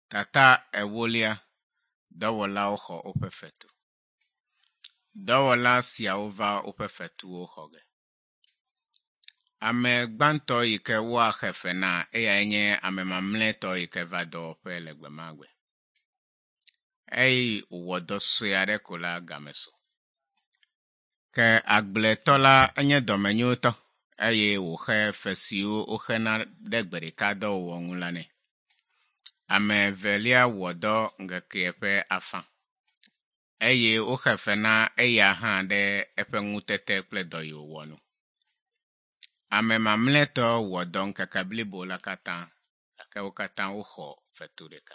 Tata ewolia dɔwɔla xɔ woƒe fetu. Dɔwɔla siawo va woƒe fetuwo xɔ ge. Ame gbãtɔ yi ke woaxe fe na eyae nye ame mamlɛtɔ yi ke va dɔwɔƒe le gbe ma gbe. Eye wòwɔ dɔ sue aɖe ko la game so. Ke agbletɔ la enye dɔmenyotɔ eye wòxe fe siwo woxena ɖe gbe ɖeka dɔwɔwɔ ŋu la nɛ. Ame evelia wɔ dɔ ŋkeke ƒe afã. Eye woxe fe na eya hã ɖe eƒe ŋutete kple dɔ yi wòwɔ nu. Ame mamlɛtɔ wɔ dɔ ŋkeke blibo la katã, gake wo katã woxɔ fetu ɖeka.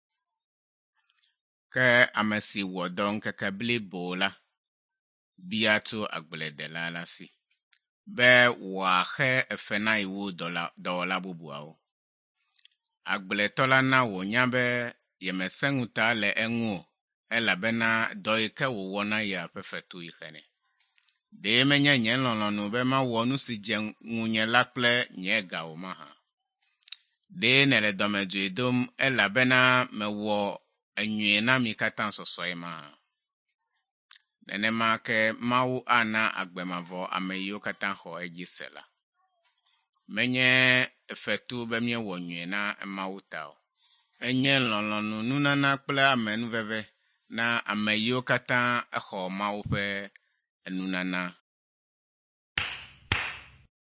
Ke ame si wɔ dɔ ŋkeke blibo la bia tso agbledela la si be wòaxe efe na yiwo dɔwɔla bubuawo. Agbletɔ la na wònya be yemeseŋuta le eŋu o, elabena dɔ yi ke wòwɔ na ya ƒe fetu yi xe nɛ. Ɖe menye nye lɔlɔ̃nu be mawɔ nu si dze ŋunye la kple nye ga o mahã. Ɖe nele dɔmedzoe dom elabena mewɔ enyuie na mi katã sɔsɔe mahã. Nenema ke Mawu ana agbemavɔ ame yiwo katã xɔ edzi se la. Menye fetu be miewɔ nyuie na Mawu ta o. Enye lɔlɔ̃nu nunana kple amenuveve na ame yiwo katã exɔ Mawu ƒe nunana